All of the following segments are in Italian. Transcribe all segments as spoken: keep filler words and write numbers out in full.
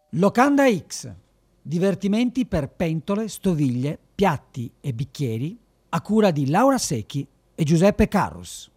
Locanda X. Divertimenti per pentole, stoviglie, piatti e bicchieri a cura di Laura Secchi e Giuseppe Carus.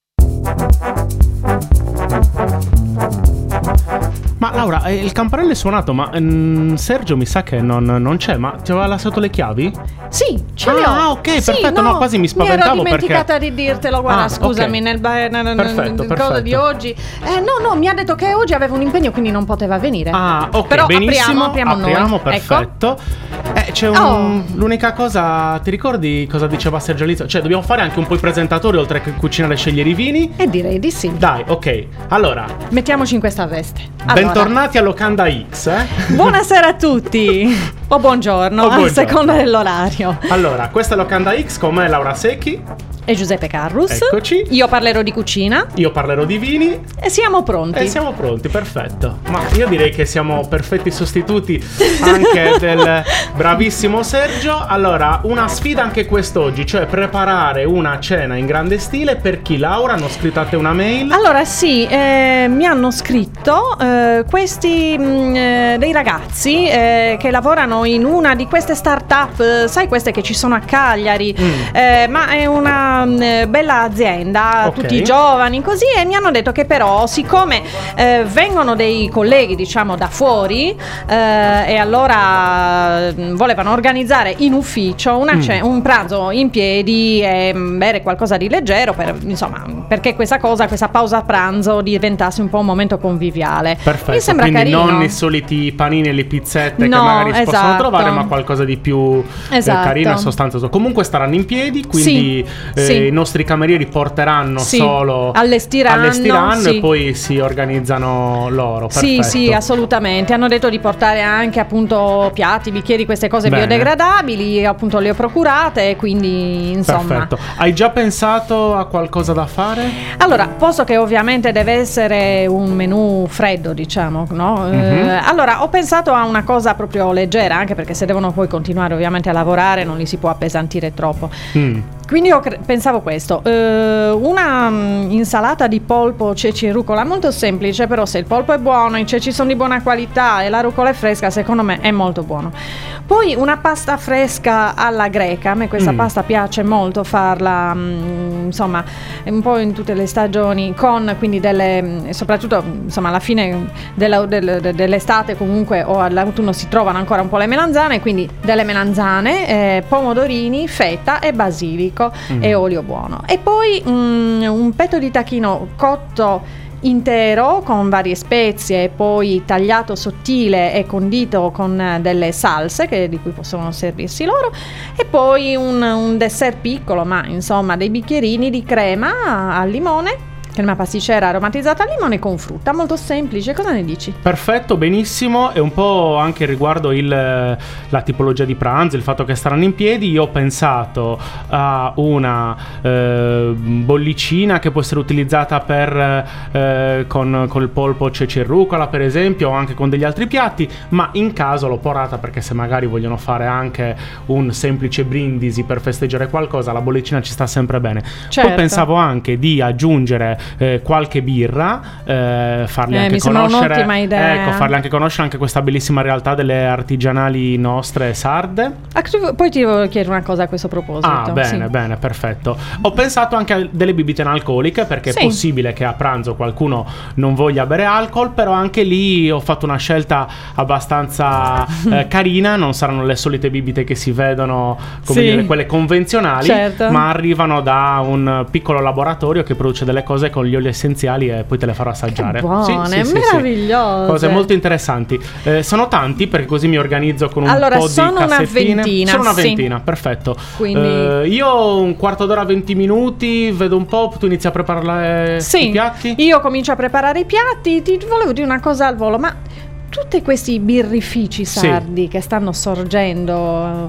Ma Laura, eh, il campanello è suonato, ma mm, Sergio mi sa che non, non c'è, ma ti aveva lasciato le chiavi? Sì, ce ah, le ho. Ah, ok, sì, perfetto, no, no, quasi mi spaventavo mi ero dimenticata perché... di dirtelo, guarda, ah, scusami, okay. nel, ba- nel, perfetto, nel perfetto. coso di oggi. Eh, no, no, mi ha detto che oggi aveva un impegno, quindi non poteva venire. Ah, ok, però benissimo, apriamo, apriamo, apriamo noi. perfetto. Ecco. Eh, c'è un... Oh. L'unica cosa, ti ricordi cosa diceva Sergio Lizzo? Cioè, dobbiamo fare anche un po' i presentatori, oltre che cucinare e scegliere i vini? E direi di sì. Dai, ok, allora mettiamoci in questa veste. Allora. Bentornati a Locanda X, eh? Buonasera a tutti. O buongiorno, o buongiorno, a seconda dell'orario. Allora, questa è Locanda X con me Laura Secchi e Giuseppe Carus. Eccoci. Io parlerò di cucina. Io parlerò di vini. E siamo pronti. E siamo pronti, perfetto. Ma io direi che siamo perfetti sostituti anche del bravissimo Sergio. Allora, una sfida anche quest'oggi, cioè preparare una cena in grande stile. Per chi, Laura? Hanno scritto a te una mail? Allora sì, eh, mi hanno scritto eh, questi mh, eh, dei ragazzi eh, che lavorano in una di queste start-up, eh, sai, queste che ci sono a Cagliari, mm. eh, ma è una bella azienda, okay. Tutti giovani così, e mi hanno detto che però siccome eh, vengono dei colleghi diciamo da fuori eh, e allora volevano organizzare in ufficio una c- mm. un pranzo in piedi e bere qualcosa di leggero per, insomma, perché questa cosa, questa pausa pranzo diventasse un po' un momento conviviale. Perfetto, mi sembra quindi carino. Non i soliti panini e le pizzette no, che magari si esatto. possono trovare, ma qualcosa di più esatto. eh, carino e sostanzioso. Comunque staranno in piedi, quindi sì. Eh, Sì. i nostri camerieri porteranno sì. solo allestiranno, allestiranno sì. e poi si organizzano loro. Perfetto. Sì, sì, assolutamente. Hanno detto di portare anche appunto piatti, bicchieri, queste cose Bene. biodegradabili, appunto le ho procurate, quindi insomma. Perfetto. Hai già pensato a qualcosa da fare? Allora, posto che ovviamente deve essere un menù freddo, diciamo, no? Mm-hmm. Eh, allora, ho pensato a una cosa proprio leggera, anche perché se devono poi continuare ovviamente a lavorare non li si può appesantire troppo. Mm. Quindi io cre- pensavo questo, uh, una um, insalata di polpo, ceci e rucola, molto semplice, però se il polpo è buono, i ceci sono di buona qualità e la rucola è fresca, secondo me è molto buono. Poi una pasta fresca alla greca, a me questa mm. pasta piace molto farla, um, insomma, un po' in tutte le stagioni, con quindi delle, soprattutto insomma alla fine della, del, de, dell'estate comunque o all'autunno si trovano ancora un po' le melanzane, quindi delle melanzane, eh, pomodorini, feta e basilico. Mm. E olio buono. E poi mm, un petto di tacchino cotto intero con varie spezie, poi tagliato sottile e condito con delle salse che, di cui possono servirsi loro, e poi un, un dessert piccolo, ma insomma dei bicchierini di crema al limone, che è una pasticcera aromatizzata al limone con frutta, molto semplice. Cosa ne dici? Perfetto, benissimo. E un po' anche riguardo il, la tipologia di pranzo, il fatto che staranno in piedi, io ho pensato a una eh, bollicina che può essere utilizzata per eh, con, con il polpo, ceci e rucola per esempio, o anche con degli altri piatti, ma in caso l'ho porata perché se magari vogliono fare anche un semplice brindisi per festeggiare qualcosa, la bollicina ci sta sempre bene. Certo. Poi pensavo anche di aggiungere Eh, qualche birra, eh, farli eh, anche mi conoscere, un'ottima idea. ecco, farli anche conoscere anche questa bellissima realtà delle artigianali nostre sarde. Ah, poi ti volevo chiedere una cosa a questo proposito. Ah, bene, sì. bene, perfetto. Ho pensato anche a delle bibite analcoliche, perché sì. è possibile che a pranzo qualcuno non voglia bere alcol, però anche lì ho fatto una scelta abbastanza eh, carina. Non saranno le solite bibite che si vedono come sì. dire, quelle convenzionali, certo. ma arrivano da un piccolo laboratorio che produce delle cose con gli oli essenziali e poi te le farò assaggiare. Che buone, sì, sì, meravigliose. Sì. Cose molto interessanti. Eh, sono tanti, perché così mi organizzo con un allora, po' di sono cassettine. Una ventina, sono una sì. ventina, perfetto. Quindi eh, io un quarto d'ora, venti minuti, vedo un po', tu inizi a preparare sì. i piatti? Io comincio a preparare i piatti. Ti volevo dire una cosa al volo, ma tutti questi birrifici sardi sì. che stanno sorgendo,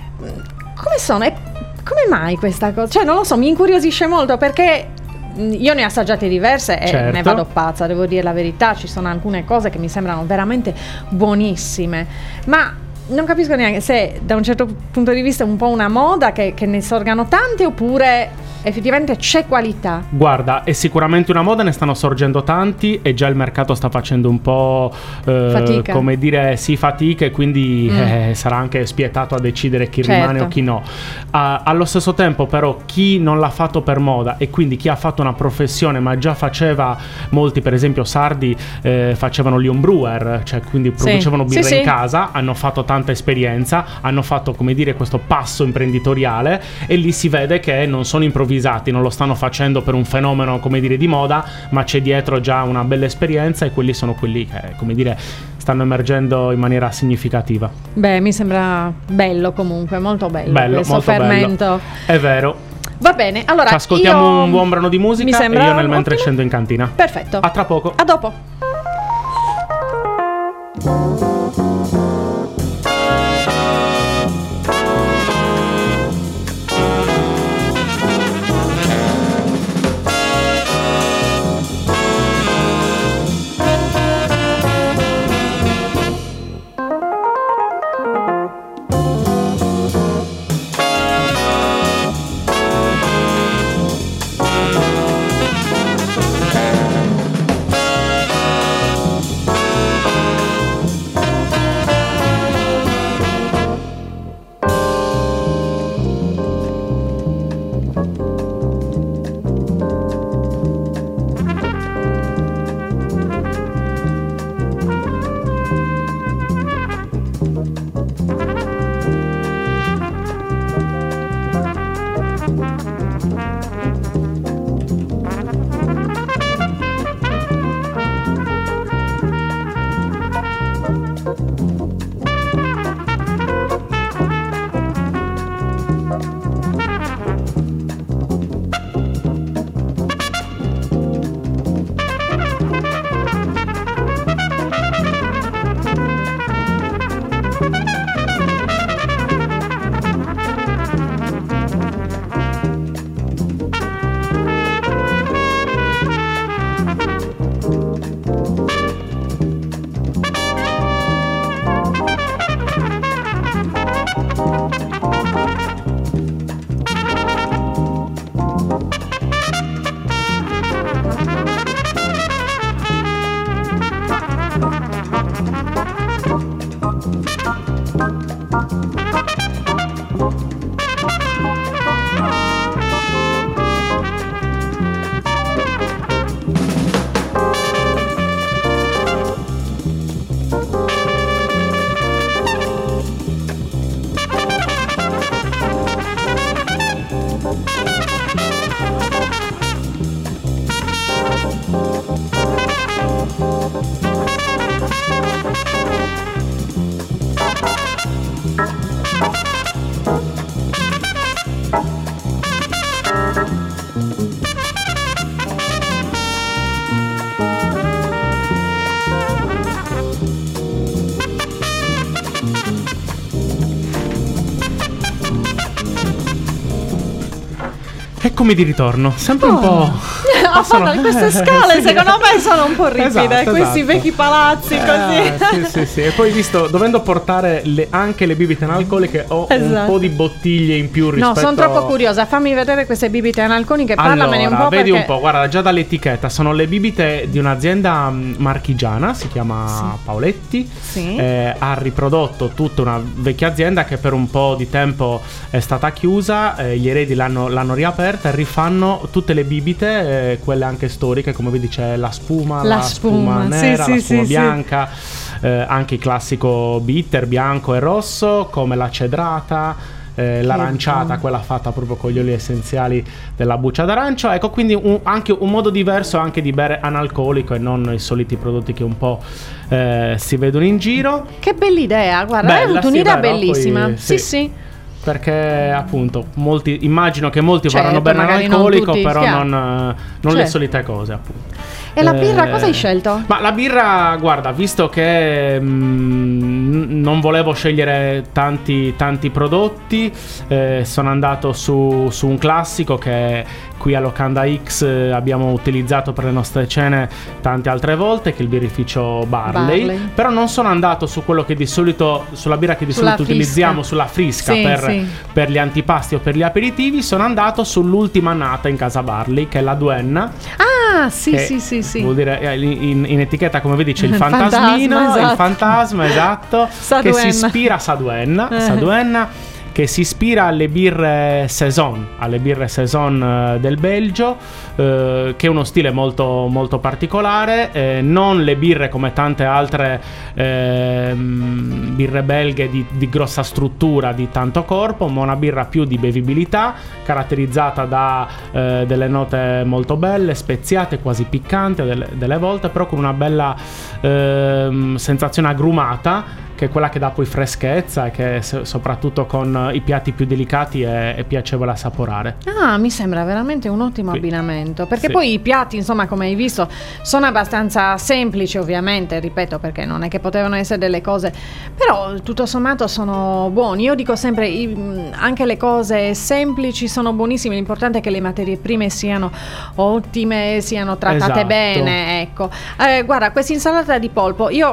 come sono? E come mai questa cosa? Cioè non lo so, mi incuriosisce molto, perché io ne ho assaggiate diverse e certo. ne vado pazza, devo dire la verità. Ci sono alcune cose che mi sembrano veramente buonissime, ma non capisco neanche se da un certo punto di vista è un po' una moda che, che ne sorgano tante, oppure effettivamente c'è qualità. Guarda, è sicuramente una moda, ne stanno sorgendo tanti e già il mercato sta facendo un po' eh, fatica, come dire, sì, fatica, e quindi mm. eh, sarà anche spietato a decidere chi certo. rimane o chi no. Uh, allo stesso tempo però chi non l'ha fatto per moda e quindi chi ha fatto una professione ma già faceva, molti per esempio sardi eh, facevano gli homebrewer, cioè quindi producevano sì. birra sì, in sì. casa, hanno fatto tanta esperienza, hanno fatto, come dire, questo passo imprenditoriale, e lì si vede che non sono improvvisati, non lo stanno facendo per un fenomeno, come dire, di moda, ma c'è dietro già una bella esperienza, e quelli sono quelli che, come dire, stanno emergendo in maniera significativa. Beh, mi sembra bello comunque, molto bello, bello questo molto fermento. Bello. È vero. Va bene, allora ci ascoltiamo io... un buon brano di musica e io nel mentre ottimo. scendo in cantina. Perfetto. A tra poco. A dopo. Eccomi di ritorno, sempre oh. un po'. Passano... queste scale sì. secondo me sono un po' ripide, esatto, questi esatto. vecchi palazzi eh, così. Sì, sì, sì. E poi visto, dovendo portare le, anche le bibite analcoliche, ho esatto. un po' di bottiglie in più rispetto. No, sono troppo curiosa, fammi vedere queste bibite analcoliche, parlamene allora, un po'. Vedi perché... un po', guarda, già dall'etichetta sono le bibite di un'azienda marchigiana, si chiama sì. Paoletti. Sì. Eh, ha riprodotto tutta una vecchia azienda che per un po' di tempo è stata chiusa, eh, gli eredi l'hanno, l'hanno riaperta e rifanno tutte le bibite, eh, quelle anche storiche, come vedi c'è la spuma, la, la spuma, spuma nera, sì, la spuma sì, bianca, sì. Eh, anche il classico bitter bianco e rosso, come la cedrata, eh, l'aranciata, quella fatta proprio con gli oli essenziali della buccia d'arancio. Ecco, quindi un, anche un modo diverso anche di bere analcolico e non i soliti prodotti che un po' eh, si vedono in giro. Che bella idea, guarda, Bella, è avuto un'idea sì, bellissima. Poi, sì, sì. sì. Perché appunto molti, immagino che molti certo, vorranno bere analcolico, tutti, però chiaro. non, non certo. le solite cose appunto. E la birra cosa hai scelto? Ma la birra, guarda, visto che mh, non volevo scegliere tanti, tanti prodotti, eh, sono andato su, su un classico che qui a Locanda X abbiamo utilizzato per le nostre cene tante altre volte, che è il birrificio Barley. Barley. Però non sono andato su quello che di solito, sulla birra che di sulla solito frisca. utilizziamo, sulla frisca, sì, per, sì. per gli antipasti o per gli aperitivi. Sono andato sull'ultima annata in casa Barley, che è la Duenna. Ah, sì, sì, sì, sì. Vuol dire in, in etichetta, come vedi, c'è il, il fantasmino, fantasma, esatto. il fantasma, esatto, che si ispira a Saduenna, Eh. Saduenna, che si ispira alle birre Saison, alle birre Saison eh, del Belgio, eh, che è uno stile molto, molto particolare, eh, non le birre come tante altre eh, birre belghe di, di grossa struttura, di tanto corpo, ma una birra più di bevibilità, caratterizzata da eh, delle note molto belle, speziate, quasi piccanti delle, delle volte, però con una bella eh, sensazione agrumata, che è quella che dà poi freschezza e che se, soprattutto con i piatti più delicati è, è piacevole assaporare. Ah, mi sembra veramente un ottimo Sì. abbinamento, perché Sì. poi i piatti, insomma, come hai visto, sono abbastanza semplici, ovviamente, ripeto, perché non è che potevano essere delle cose, però tutto sommato sono buoni. Io dico sempre, i, anche le cose semplici sono buonissime, l'importante è che le materie prime siano ottime, siano trattate Esatto. bene, ecco. Eh, guarda, questa insalata di polpo, io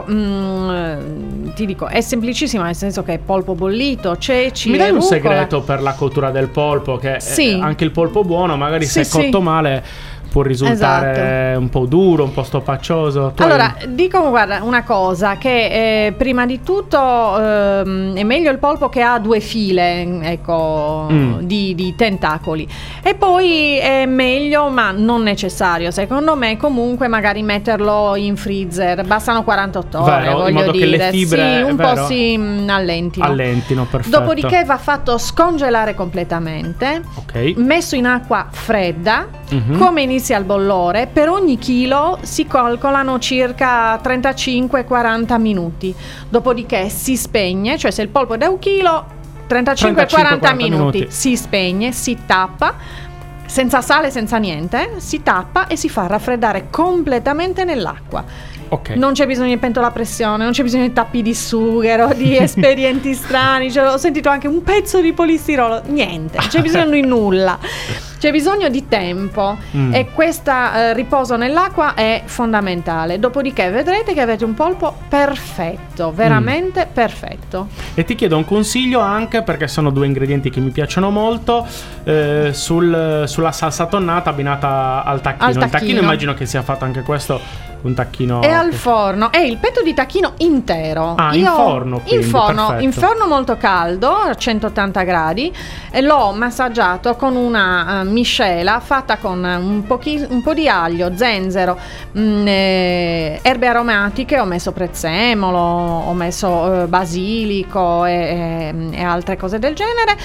mm, ti dico, è semplicissima, nel senso che è polpo bollito, ceci, Mi dai e un rucola. segreto per la cottura del polpo? Che Sì. eh, anche il polpo buono, magari Sì, se è cotto sì. male, può risultare Esatto. un po' duro, un po' stoppaccioso. Tu Allora, hai- dico, guarda, una cosa, che eh, prima di tutto ehm, è meglio il polpo che ha due file, ecco, Mm. di, di tentacoli, e poi è meglio, ma non necessario, secondo me, comunque magari metterlo in freezer, bastano quarantotto ore, Vero, in voglio modo che dire, le fibre, sì, un vero? po' si mm, allentino. allentino, perfetto. Dopodiché va fatto scongelare completamente, Ok. messo in acqua fredda. Mhm. Come inizia il bollore, per ogni chilo si calcolano circa trentacinque quaranta minuti. Dopodiché si spegne, cioè se il polpo è da un chilo, trentacinque quaranta minuti. minuti. Si spegne, si tappa, senza sale, senza niente, si tappa e si fa raffreddare completamente nell'acqua. Ok. Non c'è bisogno di pentola a pressione, non c'è bisogno di tappi di sughero, di espedienti strani. Cioè, ho sentito anche un pezzo di polistirolo, niente, non c'è bisogno di nulla. C'è bisogno di tempo Mm. e questo eh, riposo nell'acqua è fondamentale. Dopodiché vedrete che avete un polpo perfetto, veramente Mm. perfetto. E ti chiedo un consiglio anche, perché sono due ingredienti che mi piacciono molto, eh, sul- sulla salsa tonnata abbinata al tacchino. Al Il tacchino tacchino. immagino che sia fatto anche questo un tacchino. E al forno, è il petto di tacchino intero. Ah, in forno, quindi, in forno, perfetto. in forno molto caldo, a centottanta gradi, e l'ho massaggiato con una eh, miscela fatta con un, pochi- un po' di aglio, zenzero, mh, eh, erbe aromatiche, ho messo prezzemolo, ho messo eh, basilico e, e- e altre cose del genere,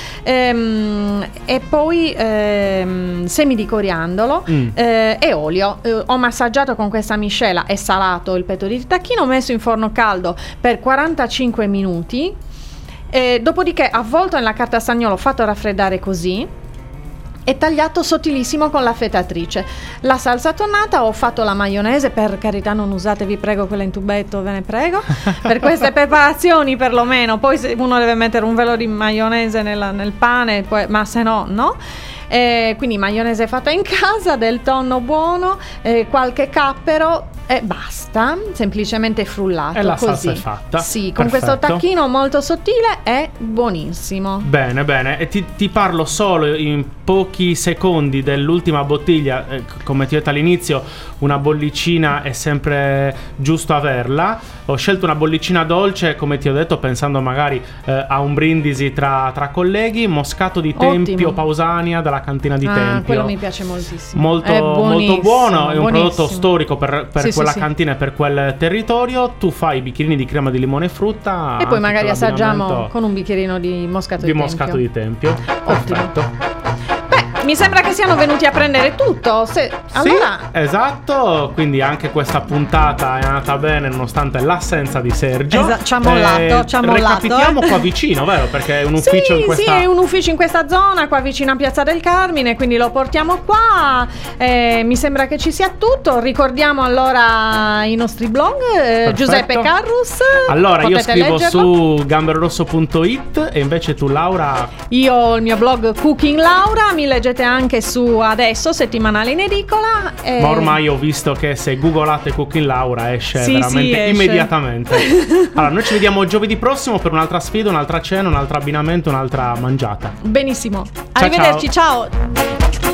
ehm, e poi ehm, semi di coriandolo Mm. eh, e olio. Eh, ho massaggiato con questa miscela e salato il petto di tacchino, ho messo in forno caldo per quarantacinque minuti, eh, dopodiché avvolto nella carta stagnola, ho fatto raffreddare così e tagliato sottilissimo con l'affettatrice. La salsa tonnata, ho fatto la maionese, per carità non usate, vi prego, quella in tubetto, ve ne prego, per queste preparazioni perlomeno, poi se uno deve mettere un velo di maionese nella- nel pane, poi, ma se no no. Eh, quindi maionese fatta in casa, del tonno buono, eh, qualche cappero e basta, semplicemente frullato E la così. salsa è fatta. Sì, con Perfetto. questo tacchino molto sottile è buonissimo. Bene, bene. E ti, ti parlo solo in pochi secondi dell'ultima bottiglia. Eh, come ti ho detto all'inizio, una bollicina è sempre giusto averla. Ho scelto una bollicina dolce, come ti ho detto, pensando magari eh, a un brindisi tra, tra colleghi. Moscato di Tempio, Ottimo. Pausania, dalla cantina di Ah, Tempio. quello mi piace moltissimo. Molto, È molto buonissimo, buono, è un buonissimo. prodotto storico per, per Sì, sì, quella sì. cantina e per quel territorio. Tu fai i bicchierini di crema di limone e frutta. E poi anche magari per assaggiamo l'abbinamento con un bicchierino di moscato di di, moscato tempio. di Tempio. Ottimo. Perfetto. Beh, mi sembra che siano venuti a prendere tutto. Se, allora... Sì, esatto, quindi anche questa puntata è andata bene nonostante l'assenza di Sergio. Esatto, ci ha mollato, ci ha mollato. Recapitiamo qua vicino, vero? Perché è un ufficio sì, in questa... Sì, è un ufficio in questa zona, qua vicino a Piazza del Carmine, quindi lo portiamo qua. Eh, mi sembra che ci sia tutto. Ricordiamo allora i nostri blog, eh, Giuseppe Carrus. Allora, io scrivo leggerlo su gamberosso punto it e invece tu, Laura? Io ho il mio blog Cooking Laura, mi leggete anche su Adesso, settimanale in edicola. E... Ma ormai ho visto che se googolate Cooking Laura esce sì, veramente sì, esce. immediatamente. Allora, noi ci vediamo giovedì prossimo per un'altra sfida, un'altra cena, un altro abbinamento, un'altra mangiata. Benissimo. Ciao, Arrivederci, ciao. ciao.